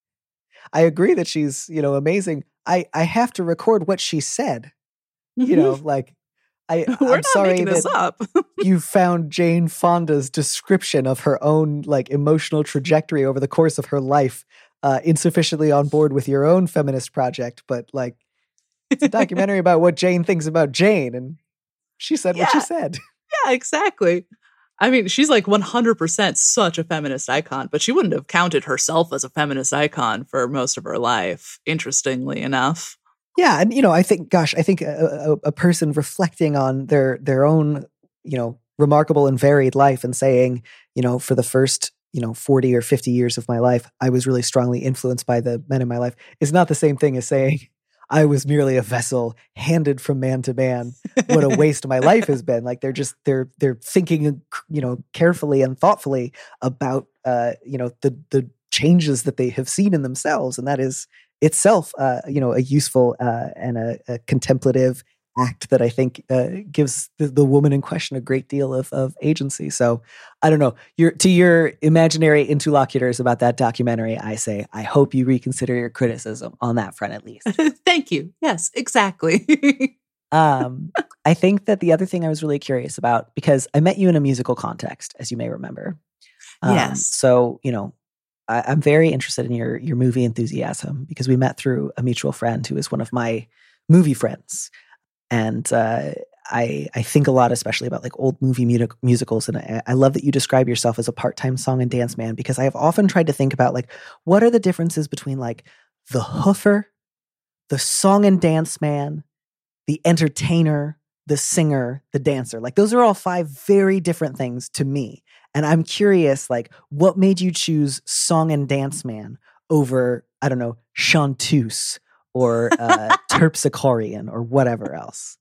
I agree that she's, you know, amazing. I, I have to record what she said. You know, like, I, We're I'm not sorry making this that up. you found Jane Fonda's description of her own like emotional trajectory over the course of her life uh, insufficiently on board with your own feminist project. But like, it's a documentary about what Jane thinks about Jane, and she said Yeah. what she said. Yeah, exactly. I mean, she's like one hundred percent such a feminist icon, but she wouldn't have counted herself as a feminist icon for most of her life, interestingly enough. Yeah, and you know, I think, gosh, I think a, a, a person reflecting on their their own, you know, remarkable and varied life and saying, you know, for the first, you know, forty or fifty years of my life, I was really strongly influenced by the men in my life, is not the same thing as saying I was merely a vessel handed from man to man. What a waste my life has been. Like they're just they're they're thinking, you know, carefully and thoughtfully about uh, you know, the the changes that they have seen in themselves, and that is itself, uh, you know, a useful uh, and a, a contemplative act that I think uh, gives the, the woman in question a great deal of, of agency. So I don't know. Your, to your imaginary interlocutors about that documentary, I say, I hope you reconsider your criticism on that front at least. Thank you. Yes, exactly. um, I think that the other thing I was really curious about, because I met you in a musical context, as you may remember. Um, Yes. So, you know, I, I'm very interested in your your movie enthusiasm because we met through a mutual friend who is one of my movie friends. And uh, I I think a lot, especially about like old movie mu- musicals. And I, I love that you describe yourself as a part-time song and dance man, because I have often tried to think about like, what are the differences between like the hoofer, the song and dance man, the entertainer, the singer, the dancer? Like those are all five very different things to me. And I'm curious, like, what made you choose song and dance man over, I don't know, chanteuse or uh, terpsichorean or whatever else?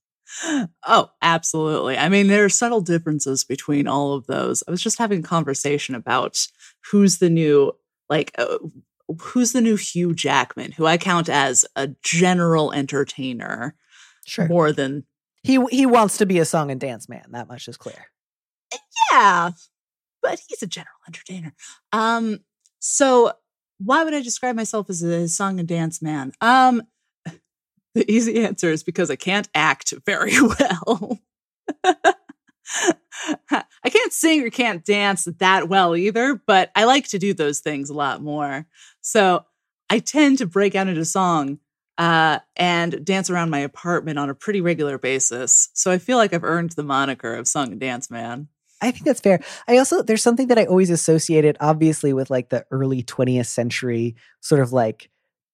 Oh, absolutely. I mean, there are subtle differences between all of those. I was just having a conversation about who's the new, like, uh, who's the new Hugh Jackman, who I count as a general entertainer. Sure. More than... He he wants to be a song and dance man. That much is clear. Yeah, but he's a general entertainer. Um, so why would I describe myself as a song and dance man? Um, the easy answer is because I can't act very well. I can't sing or can't dance that well either, but I like to do those things a lot more. So I tend to break out into song uh, and dance around my apartment on a pretty regular basis. So I feel like I've earned the moniker of Song and Dance Man. I think that's fair. I also, there's something that I always associated, obviously, with like the early twentieth century sort of like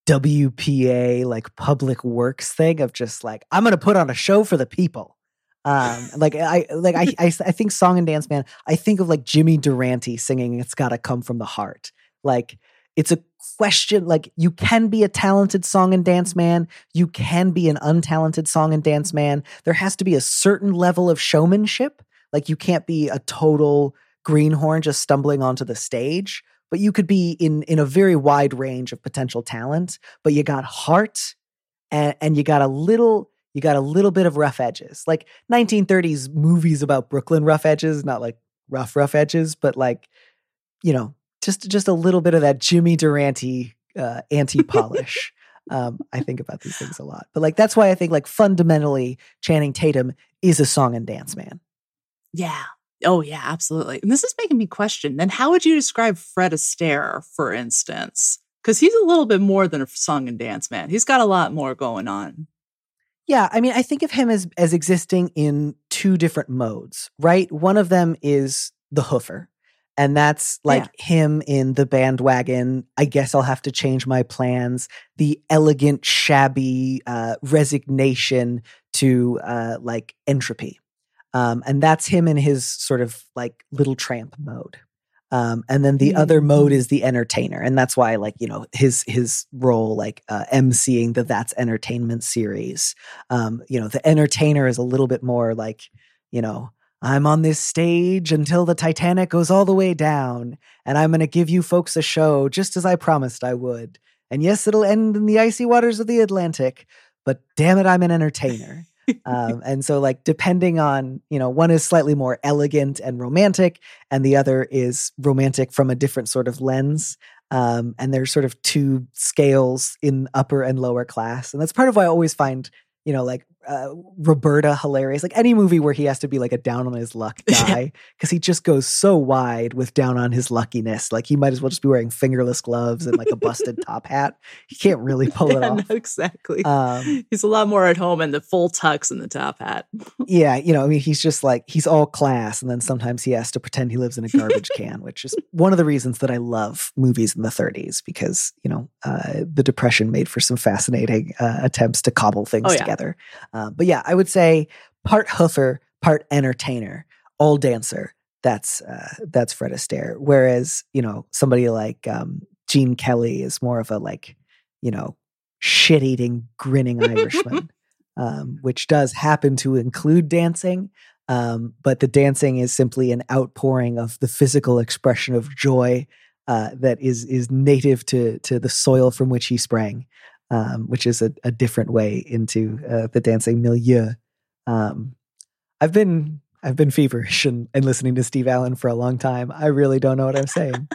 W P A, like public works thing of just like, I'm going to put on a show for the people. Um, like I, like I, I, I think Song and Dance Man, I think of like Jimmy Durante singing It's Gotta Come From the Heart. Like it's a question, like you can be a talented song and dance man. You can be an untalented song and dance man. There has to be a certain level of showmanship. Like you can't be a total greenhorn just stumbling onto the stage, but you could be in in a very wide range of potential talent, but you got heart and, and you got a little you got a little bit of rough edges. Like nineteen thirties movies about Brooklyn rough edges, not like rough rough edges, but like, you know, just just a little bit of that Jimmy Durante uh, anti-polish. um, I think about these things a lot. But like that's why I think like fundamentally Channing Tatum is a song and dance man. Yeah. Oh, yeah, absolutely. And this is making me question, then how would you describe Fred Astaire, for instance? Because he's a little bit more than a song and dance man. He's got a lot more going on. Yeah, I mean, I think of him as as existing in two different modes, right? One of them is the hoofer. And that's like yeah. him in The Bandwagon. I guess I'll have to change my plans. The elegant, shabby uh, resignation to uh, like entropy. Um, and that's him in his sort of like little tramp mode. Um, and then the mm-hmm. other mode is the entertainer. And that's why like, you know, his, his role, like uh, emceeing the That's Entertainment series. Um, you know, the entertainer is a little bit more like, you know, I'm on this stage until the Titanic goes all the way down. And I'm going to give you folks a show just as I promised I would. And yes, it'll end in the icy waters of the Atlantic, but damn it, I'm an entertainer. um, and so like, depending on, you know, one is slightly more elegant and romantic and the other is romantic from a different sort of lens. Um, and there's sort of two scales in upper and lower class. And that's part of why I always find, you know, like uh, Roberta hilarious. Like any movie where he has to be like a down on his luck guy because he just goes so wide with down on his luckiness. Like he might as well just be wearing fingerless gloves and like a busted top hat. He can't really pull yeah, it off. No, exactly. Um, he's a lot more at home in the full tux and the top hat. yeah, you know, I mean, he's just like, he's all class. And then sometimes he has to pretend he lives in a garbage can, which is one of the reasons that I love movies in the thirties because, you know, uh, the Depression made for some fascinating uh, attempts to cobble things oh, yeah. together. Um, but yeah, I would say part hoofer, part entertainer, all dancer. That's uh, that's Fred Astaire. Whereas, you know, somebody like um, Gene Kelly is more of a like, you know, shit-eating, grinning Irishman, um, which does happen to include dancing. Um, but the dancing is simply an outpouring of the physical expression of joy uh, that is is native to to the soil from which he sprang. Um, which is a, a different way into uh, the dancing milieu. Um, I've been I've been feverish and, and listening to Steve Allen for a long time. I really don't know what I'm saying.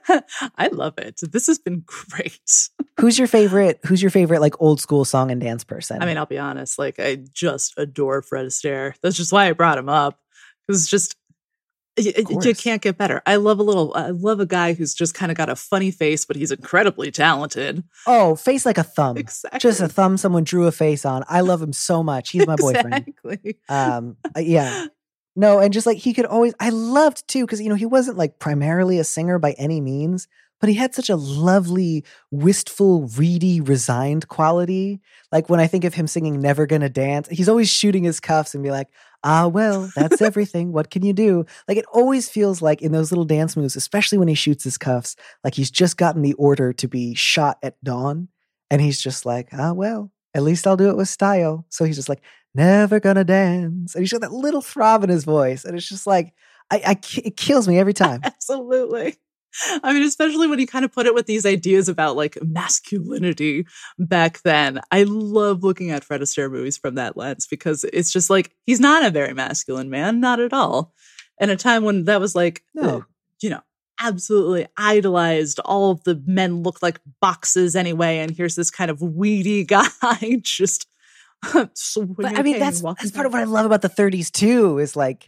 I love it. This has been great. Who's your favorite? Who's your favorite like old school song and dance person? I mean, I'll be honest. Like, I just adore Fred Astaire. That's just why I brought him up. It was just. You, you can't get better. I love a little, I love a guy who's just kind of got a funny face, but he's incredibly talented. Oh, face like a thumb. Exactly. Just a thumb someone drew a face on. I love him so much. He's my boyfriend. Exactly. Um, yeah. No, and just like he could always, I loved too, because, you know, he wasn't like primarily a singer by any means, but he had such a lovely, wistful, reedy, resigned quality. Like when I think of him singing Never Gonna Dance, he's always shooting his cuffs and be like, ah, well, that's everything. What can you do? Like it always feels like in those little dance moves, especially when he shoots his cuffs, like he's just gotten the order to be shot at dawn. And he's just like, ah, well, at least I'll do it with style. So he's just like, never gonna dance. And he's got that little throb in his voice. And it's just like, I, I it kills me every time. Absolutely. I mean, especially when he kind of put it with these ideas about like masculinity back then. I love looking at Fred Astaire movies from that lens because it's just like, he's not a very masculine man, not at all. And a time when that was like, no. uh, you know, absolutely idolized. All of the men looked like boxes anyway. And here's this kind of weedy guy just. But I mean, that's, that's part of what I love about the thirties too, is like,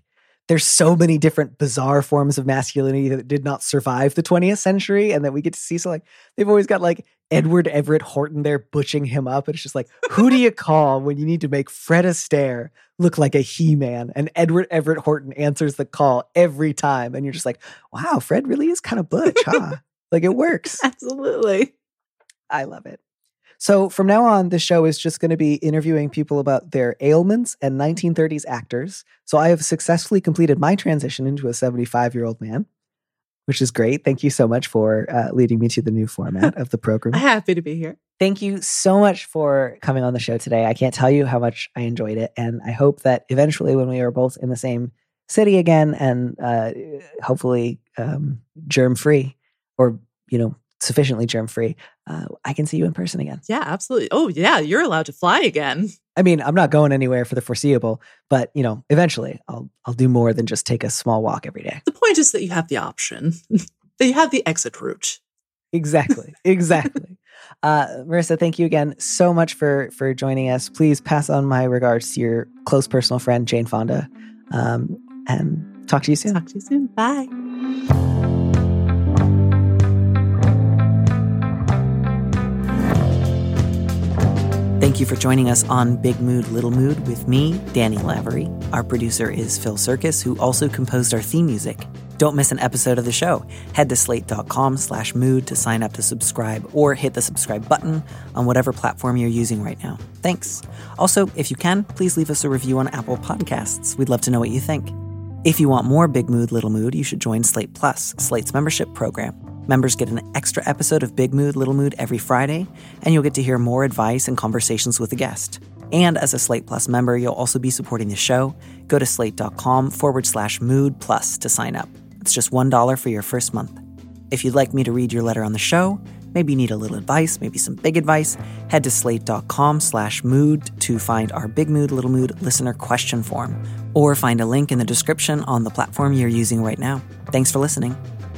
there's so many different bizarre forms of masculinity that did not survive the twentieth century and that we get to see. So like they've always got like Edward Everett Horton there butching him up. And it's just like, who do you call when you need to make Fred Astaire look like a He-Man? And Edward Everett Horton answers the call every time. And you're just like, wow, Fred really is kind of butch, huh? Like it works. Absolutely. I love it. So from now on, the show is just going to be interviewing people about their ailments and nineteen thirties actors. So I have successfully completed my transition into a seventy-five-year-old man, which is great. Thank you so much for uh, leading me to the new format of the program. Happy to be here. Thank you so much for coming on the show today. I can't tell you how much I enjoyed it. And I hope that eventually when we are both in the same city again and uh, hopefully um, germ-free or, you know, sufficiently germ-free, uh, I can see you in person again. Yeah, absolutely. Oh, yeah, you're allowed to fly again. I mean, I'm not going anywhere for the foreseeable, but, you know, eventually I'll I'll do more than just take a small walk every day. The point is that you have the option, that you have the exit route. Exactly. Exactly. uh, Marissa, thank you again so much for for joining us. Please pass on my regards to your close personal friend, Jane Fonda, um, and talk to you soon. Talk to you soon. Bye. Thank you for joining us on Big Mood, Little Mood with me, Danny Lavery. Our producer is Phil Circus, who also composed our theme music. Don't miss an episode of the show. Head to slate.com slash mood to sign up to subscribe or hit the subscribe button on whatever platform you're using right now. Thanks. Also, if you can, please leave us a review on Apple Podcasts. We'd love to know what you think. If you want more Big Mood, Little Mood, you should join Slate Plus, Slate's membership program. Members get an extra episode of Big Mood, Little Mood every Friday, and you'll get to hear more advice and conversations with a guest. And as a Slate Plus member, you'll also be supporting the show. Go to slate.com forward slash mood plus to sign up. It's just one dollar for your first month. If you'd like me to read your letter on the show, maybe you need a little advice, maybe some big advice, head to slate.com slash mood to find our Big Mood, Little Mood listener question form, or find a link in the description on the platform you're using right now. Thanks for listening.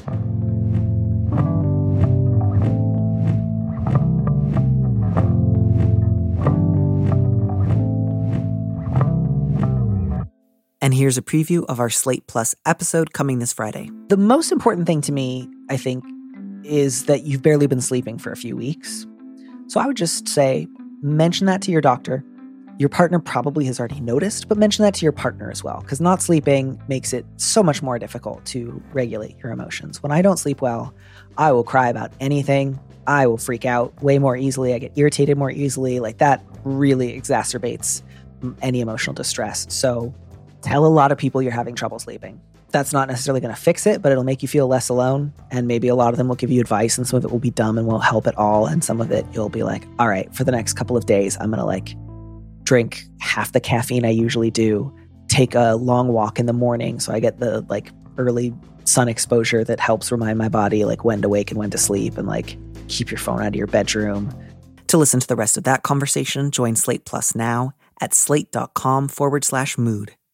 And here's a preview of our Slate Plus episode coming this Friday. The most important thing to me, I think, is that you've barely been sleeping for a few weeks. So I would just say, mention that to your doctor. Your partner probably has already noticed, but mention that to your partner as well, because not sleeping makes it so much more difficult to regulate your emotions. When I don't sleep well, I will cry about anything. I will freak out way more easily. I get irritated more easily. Like that really exacerbates any emotional distress. So tell a lot of people you're having trouble sleeping. That's not necessarily going to fix it, but it'll make you feel less alone. And maybe a lot of them will give you advice, and some of it will be dumb and won't help at all. And some of it you'll be like, all right, for the next couple of days, I'm going to like drink half the caffeine I usually do, take a long walk in the morning so I get the like early sun exposure that helps remind my body like when to wake and when to sleep, and like keep your phone out of your bedroom. To listen to the rest of that conversation, join Slate Plus now at slate.com forward slash mood.